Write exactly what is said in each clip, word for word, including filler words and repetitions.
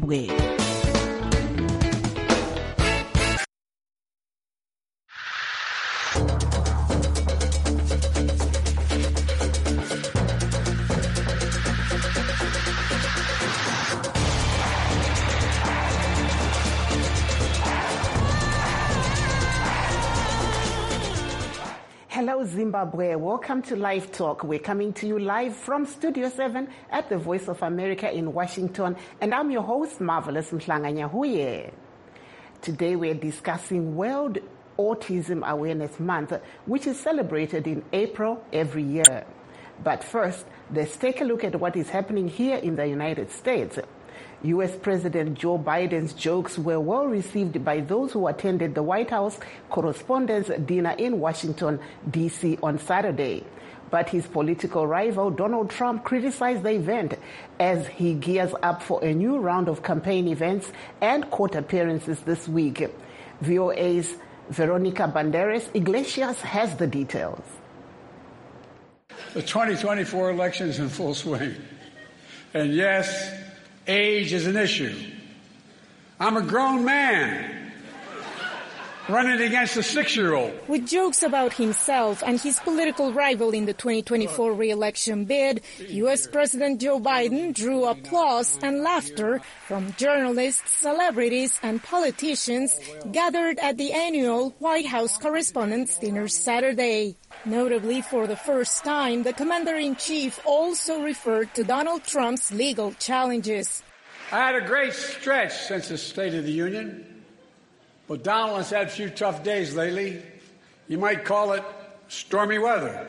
Zimbabwe. Hello Zimbabwe, welcome to Live Talk. We're coming to you live from Studio seven at the Voice of America in Washington, and I'm your host, Marvelous Mhlanga-Nyahuye. Today we're discussing World Autism Awareness Month, which is celebrated in April every year. But first, let's take a look at what is happening here in the United States. U S President Joe Biden's jokes were well received by those who attended the White House Correspondents' Dinner in Washington, D C on Saturday. But his political rival, Donald Trump, criticized the event as he gears up for a new round of campaign events and court appearances this week. V O A's Veronica Banderas Iglesias has the details. The twenty twenty-four election is in full swing. And yes, age is an issue. I'm a grown man running against a six-year-old. With jokes about himself and his political rival in the twenty twenty-four re-election bid, U S President Joe Biden drew applause and laughter from journalists, celebrities, and politicians gathered at the annual White House Correspondents' Dinner Saturday. Notably, for the first time, the commander-in-chief also referred to Donald Trump's legal challenges. I had a great stretch since the State of the Union, but Donald has had a few tough days lately. You might call it stormy weather.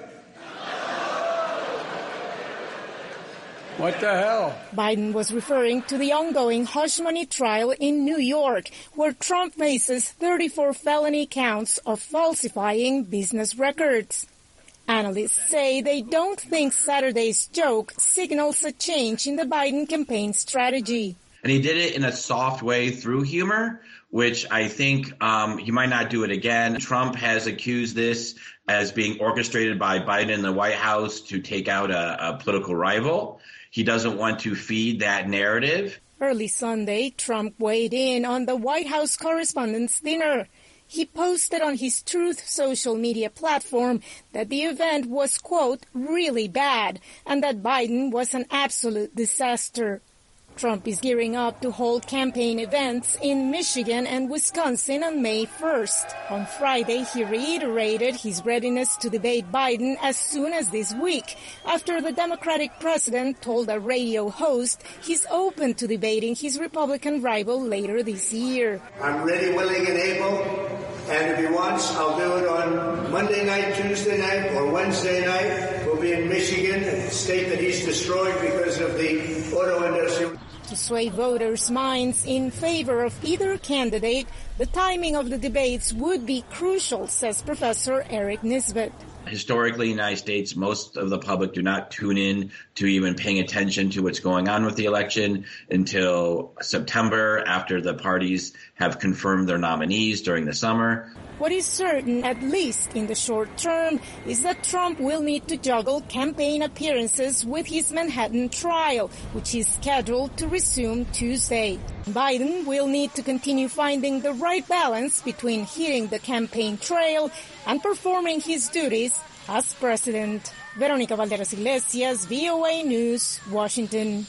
What the hell? Biden was referring to the ongoing hush money trial in New York, where Trump faces thirty-four felony counts of falsifying business records. Analysts say they don't think Saturday's joke signals a change in the Biden campaign strategy. And he did it in a soft way through humor, which I think um, he might not do it again. Trump has accused this as being orchestrated by Biden in the White House to take out a, a political rival. He doesn't want to feed that narrative. Early Sunday, Trump weighed in on the White House Correspondents' Dinner. He posted on his Truth social media platform that the event was, quote, really bad, and that Biden was an absolute disaster. Trump is gearing up to hold campaign events in Michigan and Wisconsin on May first. On Friday, he reiterated his readiness to debate Biden as soon as this week, after the Democratic president told a radio host he's open to debating his Republican rival later this year. I'm ready, willing, and able, and if he wants, I'll do it on Monday night, Tuesday night, or Wednesday night. We'll be in Michigan, a state that he's destroyed because of the auto industry. To sway voters' minds in favor of either candidate, the timing of the debates would be crucial, says Professor Eric Nisbet. Historically, in the United States, most of the public do not tune in to even paying attention to what's going on with the election until September, after the parties have confirmed their nominees during the summer. What is certain, at least in the short term, is that Trump will need to juggle campaign appearances with his Manhattan trial, which is scheduled to resume Tuesday. Biden will need to continue finding the right balance between hitting the campaign trail and performing his duties as president. Veronica Valderas Iglesias, V O A News, Washington.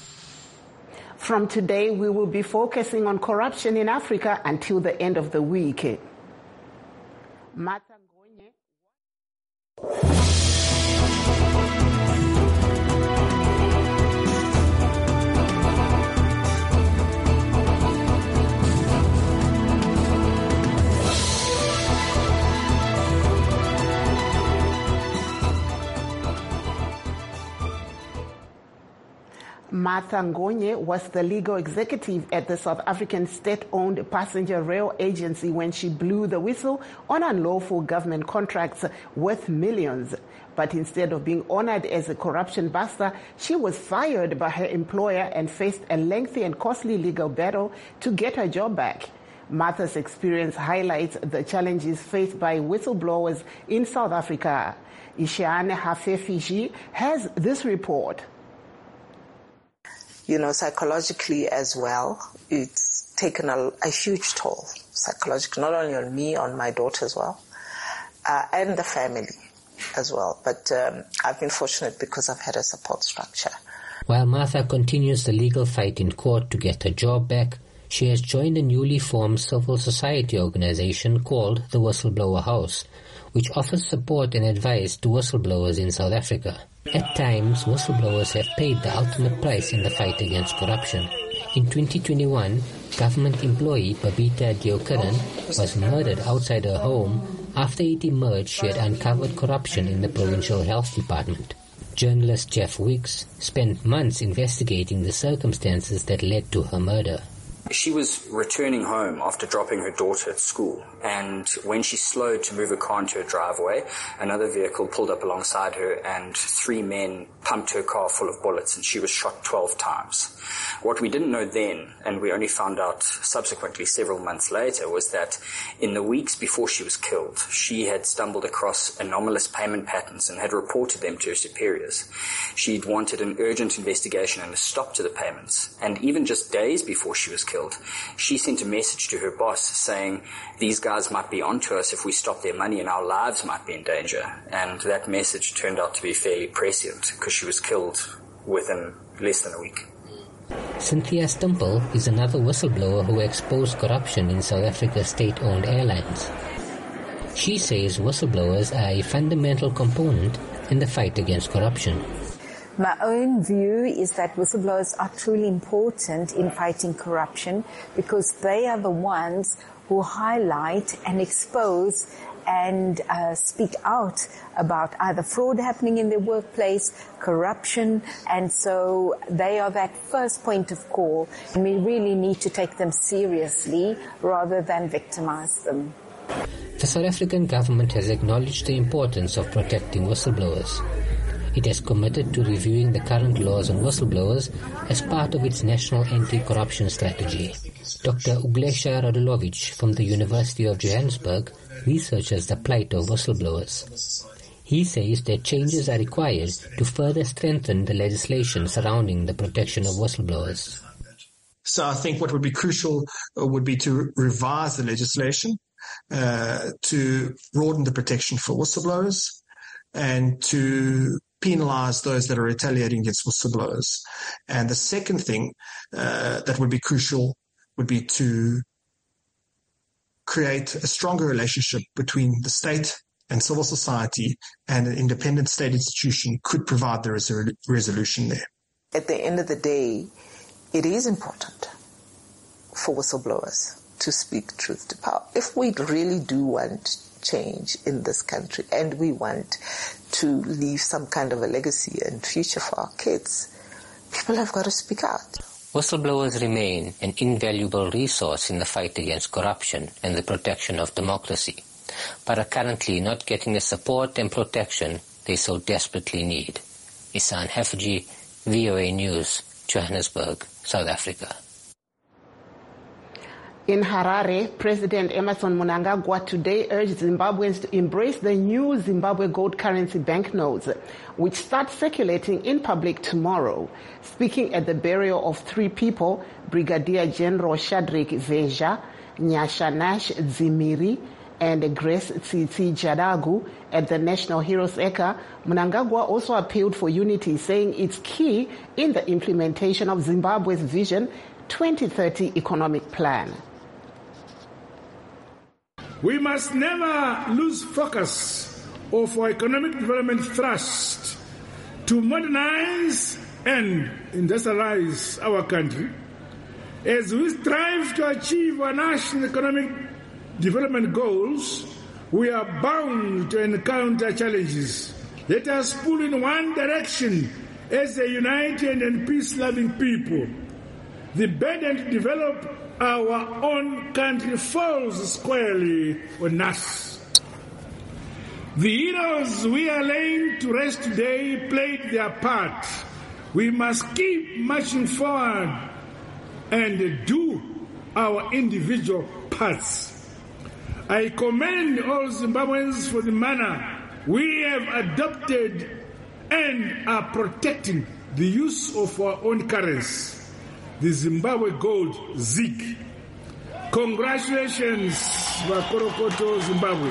From today, we will be focusing on corruption in Africa until the end of the week. Martha Ngonye. Martha Ngonye was the legal executive at the South African state-owned passenger rail agency when she blew the whistle on unlawful government contracts worth millions. But instead of being honored as a corruption buster, she was fired by her employer and faced a lengthy and costly legal battle to get her job back. Martha's experience highlights the challenges faced by whistleblowers in South Africa. Ishiane Hafefiji has this report. you know, psychologically as well, it's taken a, a huge toll, psychologically, not only on me, on my daughter as well, uh, and the family as well. But um, I've been fortunate because I've had a support structure. While Martha continues the legal fight in court to get her job back, she has joined a newly formed civil society organization called the Whistleblower House, which offers support and advice to whistleblowers in South Africa. At times, whistleblowers have paid the ultimate price in the fight against corruption. In twenty twenty-one, government employee Babita Deokaran was murdered outside her home after it emerged she had uncovered corruption in the provincial health department. Journalist Jeff Wicks spent months investigating the circumstances that led to her murder. She was returning home after dropping her daughter at school, and when she slowed to move her car into her driveway, another vehicle pulled up alongside her and three men pumped her car full of bullets, and she was shot twelve times. What we didn't know then, and we only found out subsequently several months later, was that in the weeks before she was killed, she had stumbled across anomalous payment patterns and had reported them to her superiors. She'd wanted an urgent investigation and a stop to the payments, and even just days before she was killed, she sent a message to her boss saying, these guys might be onto us if we stop their money and our lives might be in danger. And that message turned out to be fairly prescient because she was killed within less than a week. Cynthia Stimple is another whistleblower who exposed corruption in South Africa's state-owned airlines. She says whistleblowers are a fundamental component in the fight against corruption. My own view is that whistleblowers are truly important in fighting corruption because they are the ones who highlight and expose and uh, speak out about either fraud happening in their workplace, corruption, and so they are that first point of call, and we really need to take them seriously rather than victimize them. The South African government has acknowledged the importance of protecting whistleblowers. It has committed to reviewing the current laws on whistleblowers as part of its national anti-corruption strategy. Doctor Uglesha Radulovic from the University of Johannesburg researches the plight of whistleblowers. He says that changes are required to further strengthen the legislation surrounding the protection of whistleblowers. So I think what would be crucial would be to revise the legislation, uh, to broaden the protection for whistleblowers, and to penalize those that are retaliating against whistleblowers. And the second thing uh, that would be crucial would be to create a stronger relationship between the state and civil society, and an independent state institution could provide the resol- resolution there. At the end of the day, it is important for whistleblowers to speak truth to power. If we really do want change in this country and we want to leave some kind of a legacy and future for our kids, people have got to speak out. Whistleblowers remain an invaluable resource in the fight against corruption and the protection of democracy, but are currently not getting the support and protection they so desperately need. Isan Hefji, V O A News, Johannesburg, South Africa. In Harare, President Emmerson Mnangagwa today urged Zimbabweans to embrace the new Zimbabwe gold currency banknotes, which start circulating in public tomorrow. Speaking at the burial of three people, Brigadier General Shadrack Veja, Nyashanash Zimiri, and Grace Tsitsi Jadagu at the National Heroes Eka, Mnangagwa also appealed for unity, saying it's key in the implementation of Zimbabwe's Vision twenty thirty economic plan. We must never lose focus of our economic development thrust to modernize and industrialize our country. As we strive to achieve our national economic development goals, we are bound to encounter challenges. Let us pull in one direction as a united and peace-loving people. The burden to develop our own country falls squarely on us. The heroes we are laying to rest today played their part. We must keep marching forward and do our individual parts. I commend all Zimbabweans for the manner we have adopted and are protecting the use of our own currency, the Zimbabwe gold, ZiG. Congratulations, Wakorokoto, Zimbabwe.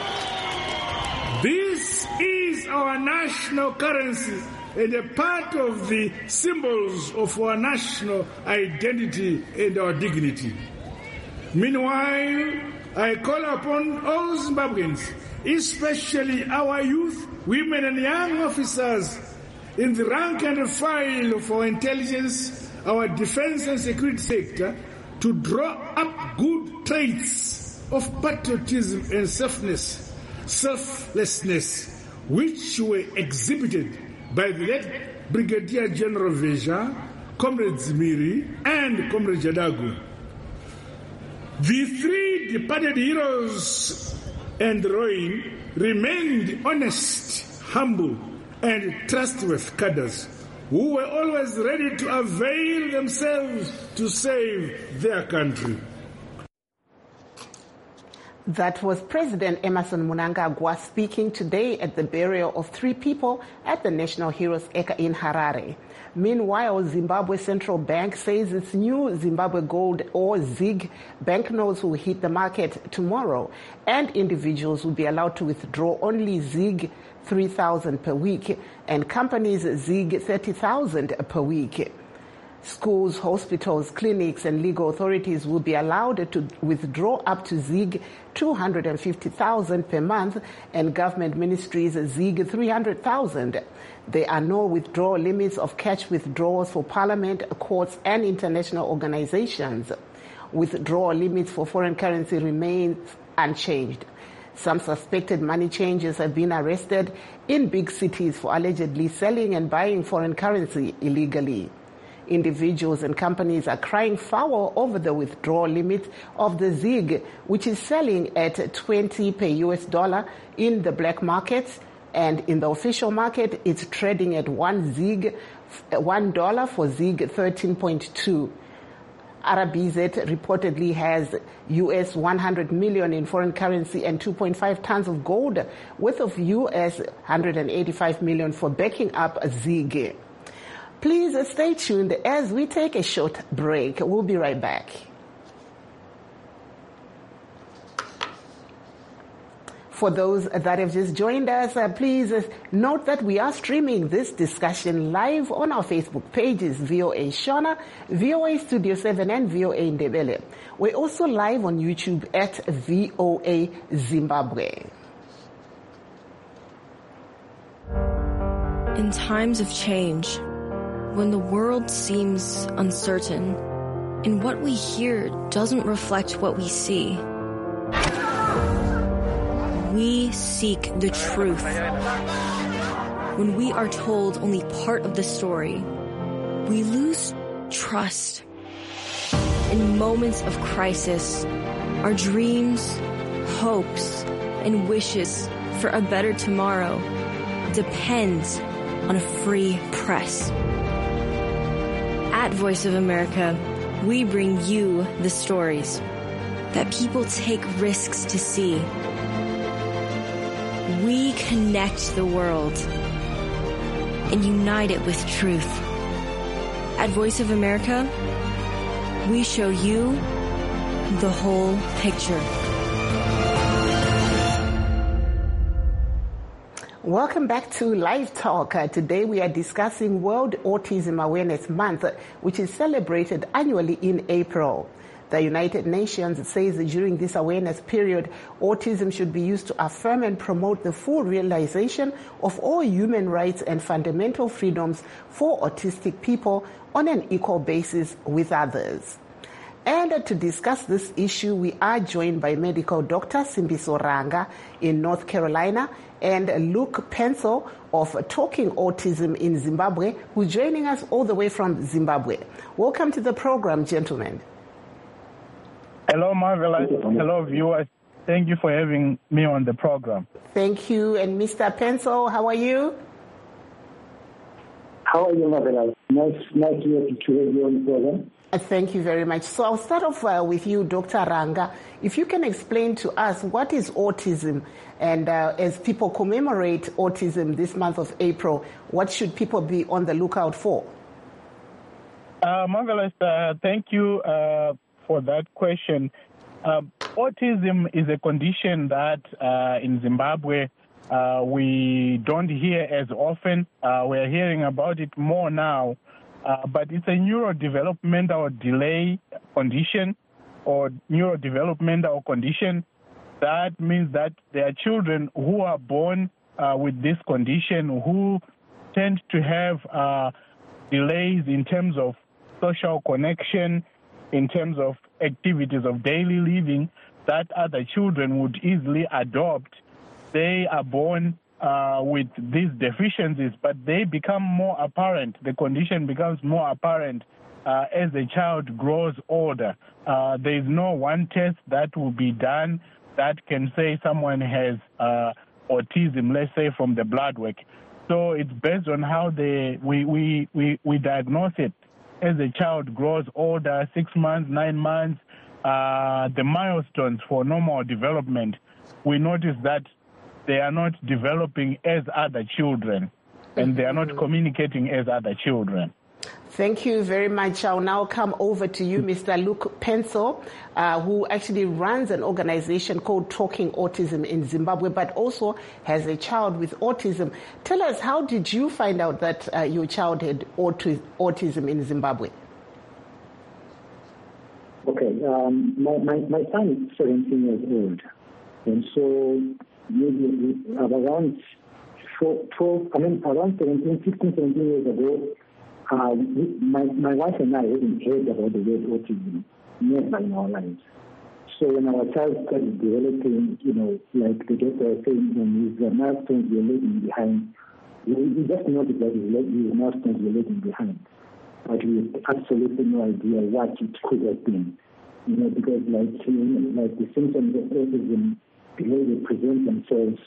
This is our national currency and a part of the symbols of our national identity and our dignity. Meanwhile, I call upon all Zimbabweans, especially our youth, women and young officers in the rank and file of our intelligence, our defense and security sector, to draw up good traits of patriotism and selflessness, selflessness, which were exhibited by the late Brigadier General Veja, Comrade Zimiri, and Comrade Jadagu. The three departed heroes and heroine remained honest, humble, and trustworthy cadres who were always ready to avail themselves to save their country. That was President Emmerson Mnangagwa speaking today at the burial of three people at the National Heroes Acre in Harare. Meanwhile, Zimbabwe Central Bank says its new Zimbabwe Gold or ZiG banknotes will hit the market tomorrow, and individuals will be allowed to withdraw only ZiG three thousand per week and companies ZiG thirty thousand per week. Schools, hospitals, clinics, and legal authorities will be allowed to withdraw up to ZiG two hundred fifty thousand per month and government ministries ZiG three hundred thousand. There are no withdrawal limits of cash withdrawals for parliament, courts, and international organizations. Withdrawal limits for foreign currency remain unchanged. Some suspected money changers have been arrested in big cities for allegedly selling and buying foreign currency illegally. Individuals and companies are crying foul over the withdrawal limit of the ZiG, which is selling at twenty per U S dollar in the black markets, and in the official market, it's trading at one ZiG, one dollar for ZiG thirteen point two. R B Z reportedly has U S one hundred million in foreign currency and two point five tons of gold, worth of U S one hundred eighty-five million for backing up ZiG. Please stay tuned as we take a short break. We'll be right back. For those that have just joined us, uh, please uh, note that we are streaming this discussion live on our Facebook pages, V O A Shona, V O A Studio seven, and V O A Ndebele. We're also live on YouTube at V O A Zimbabwe. In times of change, when the world seems uncertain and what we hear doesn't reflect what we see, we seek the truth. When we are told only part of the story, we lose trust. In moments of crisis, our dreams, hopes, and wishes for a better tomorrow depends on a free press. At Voice of America, we bring you the stories that people take risks to see. We connect the world and unite it with truth. At Voice of America, we show you the whole picture. Welcome back to Live Talk. Uh, today we are discussing World Autism Awareness Month, which is celebrated annually in April. The United Nations says that during this awareness period, autism should be used to affirm and promote the full realization of all human rights and fundamental freedoms for autistic people on an equal basis with others. And uh, to discuss this issue, we are joined by medical doctor Simbiso Ranga in North Carolina and Luke Pencil of Talking Autism in Zimbabwe, who's joining us all the way from Zimbabwe. Welcome to the program, gentlemen. Hello, Marvelous. Hello, viewers. Thank you for having me on the program. Thank you. And Mister Pencil, how are you? How are you, Marvelous? Nice, nice to have you on the program. Uh, thank you very much. So I'll start off uh, with you, Doctor Ranga. If you can explain to us what is autism, and uh, as people commemorate autism this month of April, what should people be on the lookout for? Uh, marvelous. Uh, thank you uh, for that question. Uh, autism is a condition that uh, in Zimbabwe uh, we don't hear as often. Uh, we're hearing about it more now, uh, but it's a neurodevelopmental delay condition or neurodevelopmental condition. That means that there are children who are born uh, with this condition who tend to have uh, delays in terms of social connection, in terms of activities of daily living that other children would easily adopt. They are born uh, with these deficiencies, but they become more apparent. The condition becomes more apparent uh, as the child grows older. Uh, there is no one test that will be done that can say someone has uh, autism, let's say from the blood work. So it's based on how they we, we, we, we diagnose it. As the child grows older, six months, nine months, uh, the milestones for normal development, we notice that they are not developing as other children, and they are not communicating as other children. Thank you very much. I'll now come over to you, Mister Luke Penso, uh, who actually runs an organization called Talking Autism in Zimbabwe, but also has a child with autism. Tell us, how did you find out that uh, your child had auti- autism in Zimbabwe? Okay, um, my, my, my son is seventeen years old, and so maybe around twelve, I mean, around seventeen, fifteen, seventeen years ago, Uh, my, my wife and I hadn't heard about the word autism, never in our lives. So when our child started developing, you know, like the doctor was saying, when his uh, milestones were lagging behind, we, we just noticed that his, his milestones were lagging behind. But we had absolutely no idea what it could have been. You know, because like, you know, like the symptoms of autism, the way they present themselves,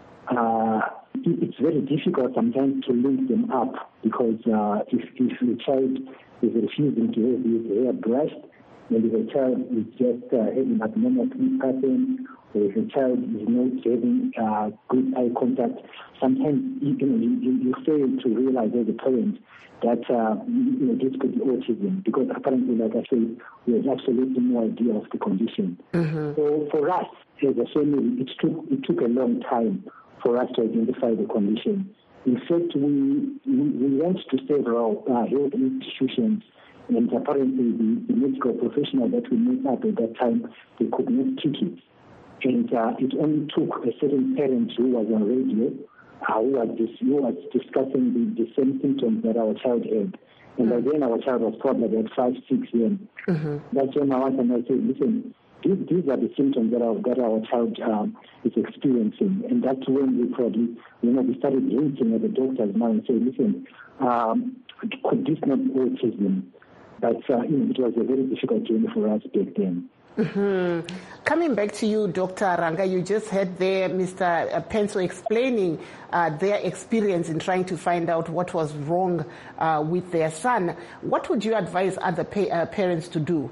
uh, it's very difficult sometimes to link them up because uh, if, if a child is refusing to have his hair brushed, maybe the child is just uh, having abnormal sleep pattern, or if a child is not having uh, good eye contact, sometimes you, you, know, you, you fail to realize as a parent that uh, you know, this could be autism because apparently, like I said, we have absolutely no idea of the condition. Mm-hmm. So for us as a family, it took, it took a long time for us to identify the condition. In fact, we we, we went to several uh, health institutions, and apparently the, the medical professional that we met up at that time, they could not treat it. And uh, it only took a certain parent who was on radio, uh, who, was dis- who was discussing the, the same symptoms that our child had. And by then our child was probably about five, six years. Mm-hmm. That's when my wife and I said, listen, These, these are the symptoms that our, that our child um, is experiencing. And that's when we probably, you know, we started hinting at the doctors now and saying, listen, um, could this not be autism? But, uh, you know, it was a very difficult journey for us back then. Mm-hmm. Coming back to you, Doctor Ranga, you just heard there Mister Penso explaining uh, their experience in trying to find out what was wrong uh, with their son. What would you advise other pa- uh, parents to do?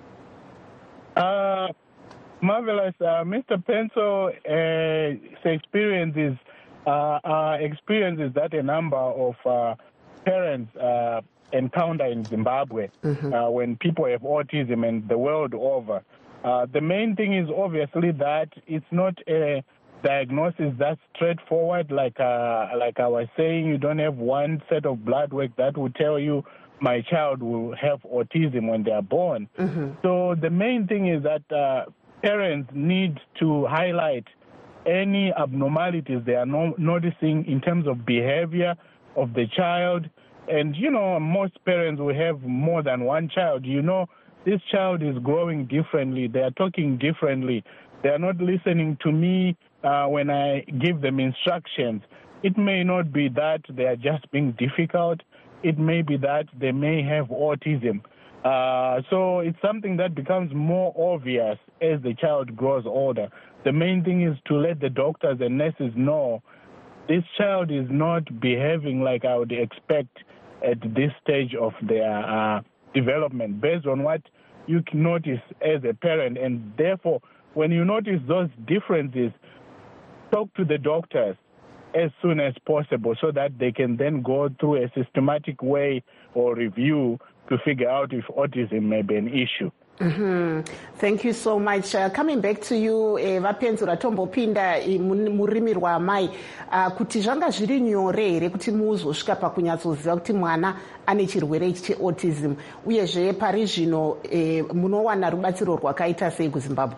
Uh, marvelous. Uh, Mister Penso, uh, experiences, uh, uh, experiences that a number of uh, parents uh, encounter in Zimbabwe mm-hmm. uh, when people have autism and the world over. Uh, the main thing is obviously that it's not a diagnosis that's straightforward. Like uh, like I was saying, you don't have one set of blood work that will tell you my child will have autism when they are born. Mm-hmm. So the main thing is that uh, parents need to highlight any abnormalities they are no- noticing in terms of behavior of the child. And, you know, most parents will have more than one child. You know, this child is growing differently. They are talking differently. They are not listening to me uh, when I give them instructions. It may not be that they are just being difficult. It may be that they may have autism. Uh, so it's something that becomes more obvious as the child grows older. The main thing is to let the doctors and nurses know this child is not behaving like I would expect at this stage of their uh, development based on what you can notice as a parent. And therefore, when you notice those differences, talk to the doctors as soon as possible so that they can then go through a systematic way or review to figure out if autism may be an issue. Mm-hmm. Thank you so much. Uh, coming back to you, vapenzura tombopinda murimi rwamai kuti zvanga zviri nyore here kuti muzosvika pakunyatsoziva kuti mwana ane chirwere ichi cheautism uyezve pari zvino munowana rubatsiro rwakaita sei kuZimbabwe?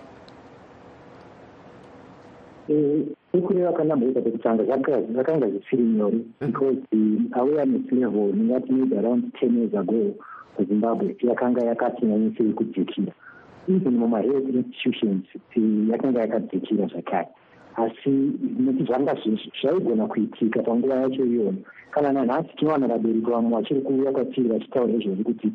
Ukureva kana mboita pekutanga zvakanga zvisiri nyore because the awareness level ndingati maybe around ten years ago kuZimbabwe yakanga yakati nyanyisei kudzikira, even mumahealth institutions yakanga yakadzikira zvakare, asi nekuti zvanga zvaigona kuitika panguva yacho iyona. Kana nanhasi tinowana vabereki vamwe vachiri kuuya kwatiri vachitaura izvozvo kuti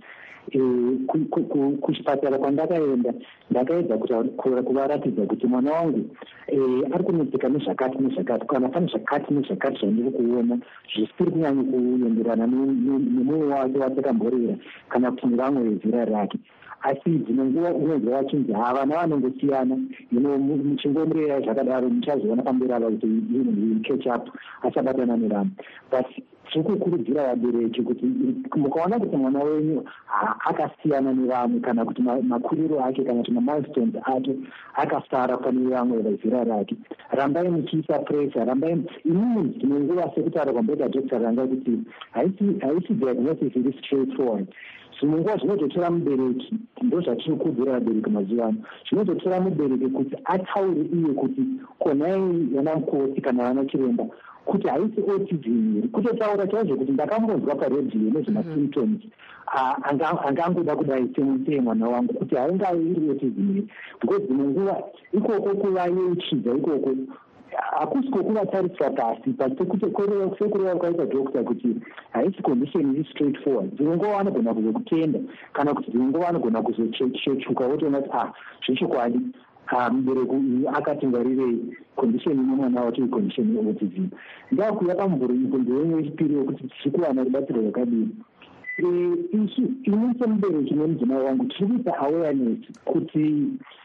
kuchipatara kwandakaenda ndakaedza kuvaratidza kuti mwana wangu ari kunetseka nezvakati nezvakati, kana pane zvakati nezvakati zvandiri kuona zvisiri kunyanya kuenderana nemwoyo wake watakamborera kana kuti nevamwe vezera rake. Asi dzimwe nguva unonzwa vachinzi ha vana vanongosiyana, muchingomurera zvakadaro muchazoona pamberi ava kuti catch up achabatana nevamwe. But tikukurudzira vabereki kuti mukaona kuti mwana wenyu akasiyana nevamwe kana kuti makuriro ake kana kuti mamilestones ake akasara pane vamwe vezera rake, rambai muchiisa pressure, rambai imini dzimwe nguva sekutaura kwamboita dhokita ranga kuti haisi diagnosis iri straightforward. Zvimwe nguva zvinototora mubereki, ndo zvatiri kukudzira vabereki mazuva ano, zvinototora mubereki kuti ataure iye kuti konai vana mukoti kana vana chiremba kuti haisi autism iri, kutotaura chaizvo kuti ndakambonzwa paredhiyo nezvemasymptoms angangoda kudai semutee mwana wangu kuti haingai iri autism iri, because dzimwe nguva ikoko kuvayeuchidza ikoko hakusi kwokuvatarisira pasi pasi sekureva kwaita dhokita kuti haisi condition iri straight forward. Dzimwe nguva vanogona kuzokutenda kana kuti dzimwe nguva vanogona kuzochechuka votoona kuti ah zvechokwadi mubereki uyu akati ngwarirei condition ine mwana wacho icondition yeautism. Ndakuya pamvuri ipo ndewenye wechipiri wekuti tiri kuwana rubatsiro rwakadini. Isu ini semubereki nemudzimai wangu tiri kuita awareness kuti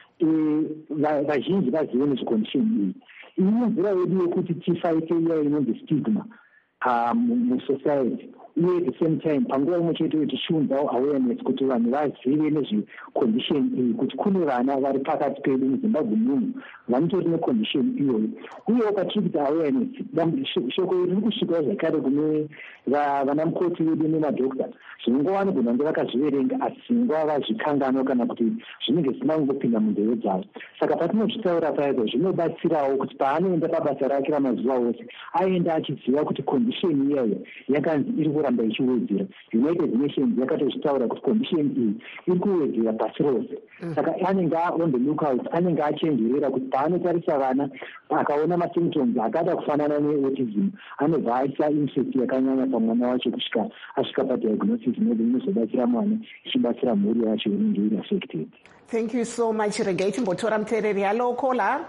vazhinji vazive nezvecondition iyi. Ini nzira yedu yekuti tifaite iya inonzi stigma musociety, uye at the same time panguva imwe chete tichiunzawo awareness kuti vanhu vazive nezvecondition iyi, kuti kune vana vari pakati pedu muZimbabwe muno vanotori necondition iyoyo. Uyewo patiri kuita awareness, shoko iri riri kusvikawo zvakare kune vana mukoti vedu nemadhokita. Zvimwe nguva vanogona kunge vakazviverenga asi zvimwe nguva vazvikanganwa kana kuti zvinenge zvisina kungopinda munzeve dzavo. Saka patinozvitaura paipo zvinobatsirawo kuti paanoenda pabasa rake ramazuva ose aenda achiziva kuti condition iyoyo yakanzi iri kuramba ichiwedzera. United Nations yakatozvitaura kuti condition iyi iri kuwedzera pasi rose. Saka anenge on the lookout, anenge achenjerera kuti paanotarisa vana akaona masymptoms akada kufanana neautism anobva aisa insect yakanyanya pamwana wacho kusvika asvika padiagnosis inozi inozobatsira mwana ichibatsira mhuri yacho inenge iri affected. Thank you so much. Regai timbotora muteereri. Hello caller.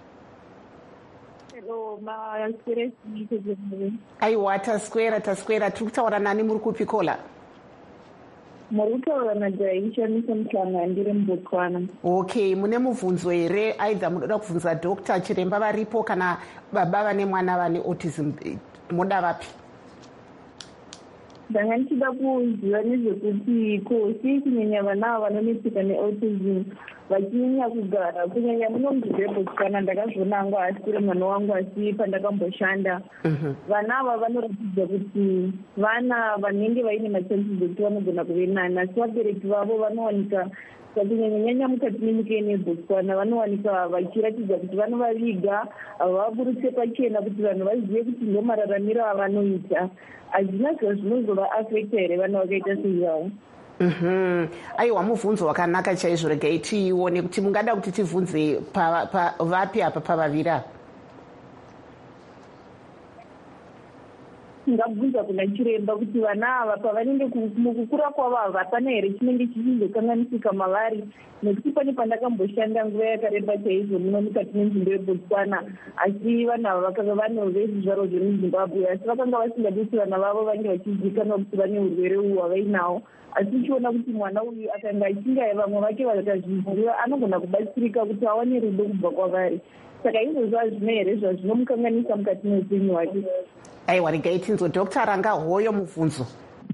Hello ma Square. Aiwa taswera taswera tiri kutaura nani muri kupi caller? Muri kutaura naJaisha Muhlanga ndiri muBotswana. Okay, mune mubvunzo here aidha munoda kubvunza Doctor chiremba varipo kana baba vane mwana vane autism moda vapi? Ndanga ndichida kuziva nezvekuti ko sei kunyanya vana vanonetseka neautism vachinyanya kugara kunyanya muno muZimbabwe ndakazviona hangu asiri mwana wangu asi pandakamboshanda vana ava vanoratidza kuti vana vanenge vaine machances ekuti vanogona kuve nani, asi vabereki vavo vanowanika kunyanyanyanya mukati menyika yeBotswana vanowanika vachiratidza kuti vanovaviga, havaburutse pachena kuti vanhu vazive kuti ndo mararamiro avanoita. Hazvina zvazvinozova affecta here vana vakaita seivavo. Mhm. Aiwa mubvunzo wakanaka chaizvo. Regai tione kuti mungada kuti tivhunze vapi apa pavaviri apa. tingabvunza kuna chiremba kuti vana ava pavanenge mukukura kwavo ava hapana here chinenge chichizokanganisika mavari, nekuti pane pandakamboshanda nguva yakareba chaizvo muno mukati menzimbo yebotswana, asi vanhu ava vakanga vane vezvizvaro zvemuzimbabwe, asi vakanga vasingadi kuti vana vavo vange vachizivikanwa kuti vane urwere uhu hwavainahwo. Asi tichiona kuti mwana uyu akanga achinga vamwe vake vakazviziva anogona kubatsirika kuti awane rudo kubva kwavari. Saka izvozvo hazvina here zvazvinomukanganisa mukati meupenyu hwake. Aiwa, regai tinzwe Doctor Ranga hoyo mubvunzo.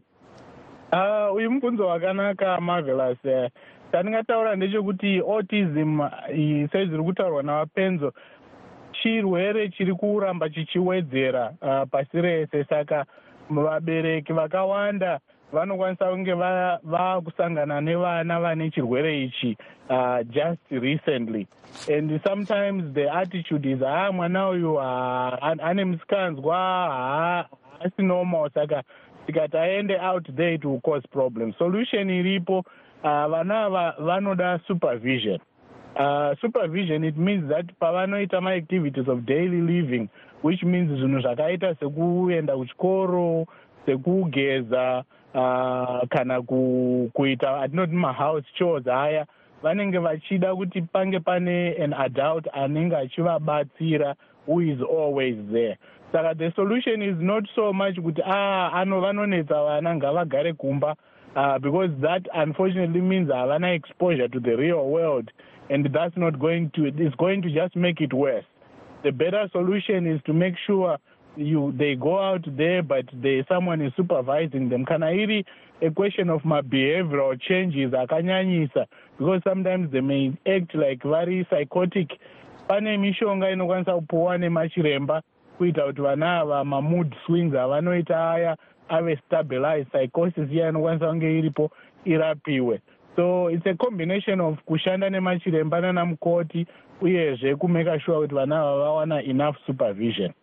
Uh, uyu mubvunzo wakanaka Marvelous. Uh, Chandingataura ndechekuti autism sezviri kutaurwa navapenzo chirwere chiri kuramba chichiwedzera uh, pasi rese. Saka vabereki vakawanda vanokwanisa kunge vakusangana nevana vane chirwere ichi uh, just recently, and sometimes the attitude is ah mwana uyu ane musikanzwa haasi normal, saka tikati aende out there it will cause problems. Solution iripo, uh, vana ava vanoda supervision. Uh, supervision, it means that pavanoita ma activities of daily living, which means zvinhu zvakaita sekuenda kuchikoro, sekugeza, uh, kana kuita atinoti ma-house chores aya, vanenge vachida kuti pange pane an adult anenge achivabatsira who is always there. Saka the solution is not so much kuti ah ano vanonetsa vana ngavagare kumba, uh, because that unfortunately means havana exposure to the real world, and that's not going to, it's going to just make it worse. The better solution is to make sure you they go out there, but they someone is supervising them. Kana iri a question of my behavioral changes akanyanyisa, because sometimes they may act like very psychotic. Pane mishonga inokwanisa kupuwa nemachiremba kuita kuti vana ava ma mood swings avanoita aya ave stabilized, psychosis iya inokwanisa kunge iripo irapiwe. So it's a combination of kushanda nemachiremba nanamukoti uyezve kumeka sure kuti vana ava vawana enough supervision.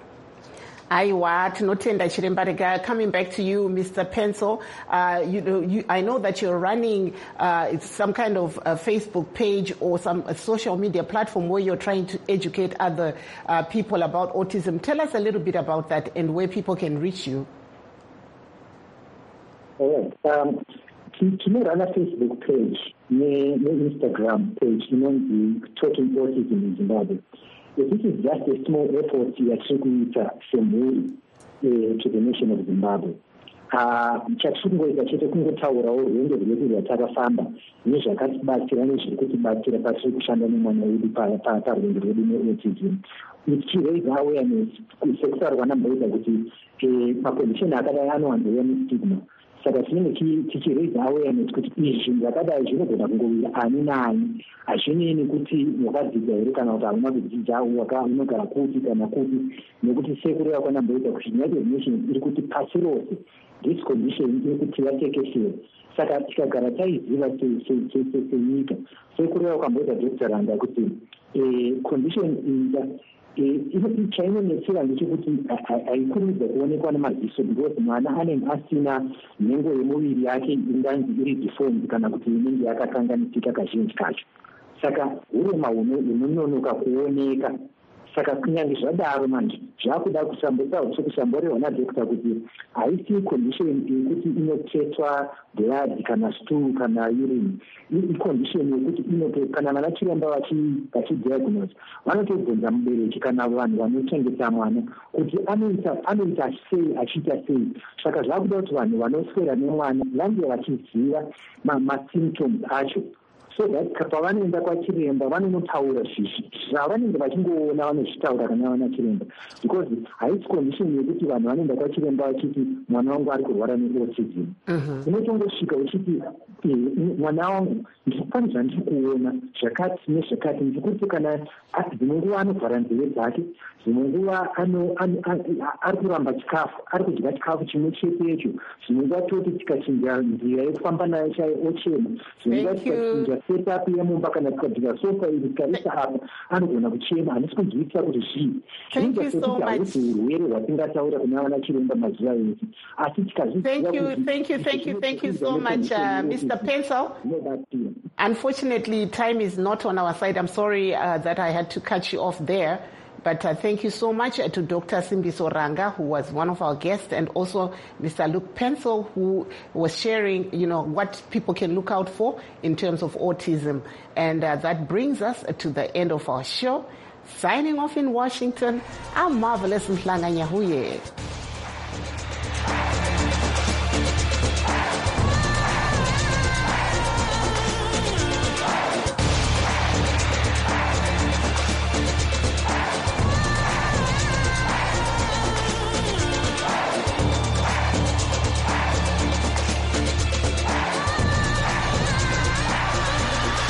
Aiwa, tinotenda chiremba. Rega, coming back to you, Mister Pencil. Uh, you know, you, I know that you're running uh, some kind of a Facebook page or some a social media platform where you're trying to educate other uh, people about autism. Tell us a little bit about that and where people can reach you. All right. Um, tinorana Facebook page ne-Instagram page inonzi Talking Autism in Zimbabwe. This is just a small effort yatiri kuita semhuri to the nation of Zimbabwe. Chatiri kungoita chete kungotaurawo rwendo rwedu rwatakafamba nezvakatibatsira nezviri kutibatsira patiri kushanda nemwana wedu parwendo rwedu neautism. To raise awareness sekutaurwa namboita kuti makondition akadai anowanzouya nestigma. Saka tinenge tichiraise awareness kuti izvi zvinhu zvakadai zvinogona kungowira ani naani, hazvinei kuti wakadzidza here kana kuti hamuna kudzidza, unogara kuti kana kuti, nekuti sekuru yako namboita kuti United Nations iri kuti pasi rose this condition iri kuti yatekeshera. Saka tikagara taiziva senyika, sekuru yako kamboita Doctor Ranga kuti condition iyi chainonetsera ndechekuti haikurumidza kuonekwa nemaziso, because mwana anenge asina nhengo yemuviri yake inganzi iri deformed kana kuti inenge yakakanganisika kazhinji kacho. Saka urema hunononoka kuoneka. Saka kunyange zvadaro manje zvakuda kusamborehwa nadhokita kuti haisi condition yekuti inoketwa blood kana stool kana urine. Icondition yekuti kana vana chiremba vachidiagnose vanotobvunza mubereki kana vanhu vanochengeta mwana kuti anoita sei achiita sei. Saka zvakuda kuti vanhu vanoswera nemwana vange vachiziva masymptoms acho, so that pavanoenda kwachiremba vanonotaura zvavanenge vachingoona vanozvitaura kana vana chiremba, because haisi condition yekuti vanhu vanoenda kwachiremba vachiti mwana wangu ari kurwara neautism. Unotongosvika uchiti mwana wangu pane zvandiri kuona zvakati nezvakati, ndikuti kana dzimwe nguva anovhara nzeve dzake, dzimwe nguva ari kuramba chikafu, ari kudya chikafu chimwe chetecho, zvimwe nguva toti tikachinja nzira yekufamba nayo chaiyo ochema, zvimwe nguva tikachinja setup yemumba kana tikadhika sofa iri tikarisa apa anogona kuchema, handisi kunzwisisa kuti zvii. Zvinoita sekuti hausi urwere hwatingataura kuna vana chiremba mazuva ese, asi tikazviziva. Thank you, thank you, thank you so much, uh, Mister Pencil. Unfortunately, time is not on our side. I'm sorry uh, that I had to cut you off there. But uh, thank you so much uh, to Doctor Simbiso Ranga, who was one of our guests, and also Mister Luke Pencil, who was sharing, you know, what people can look out for in terms of autism. And uh, that brings us to the end of our show. Signing off in Washington, I'm Marvelous Mhlanga Nyahuye.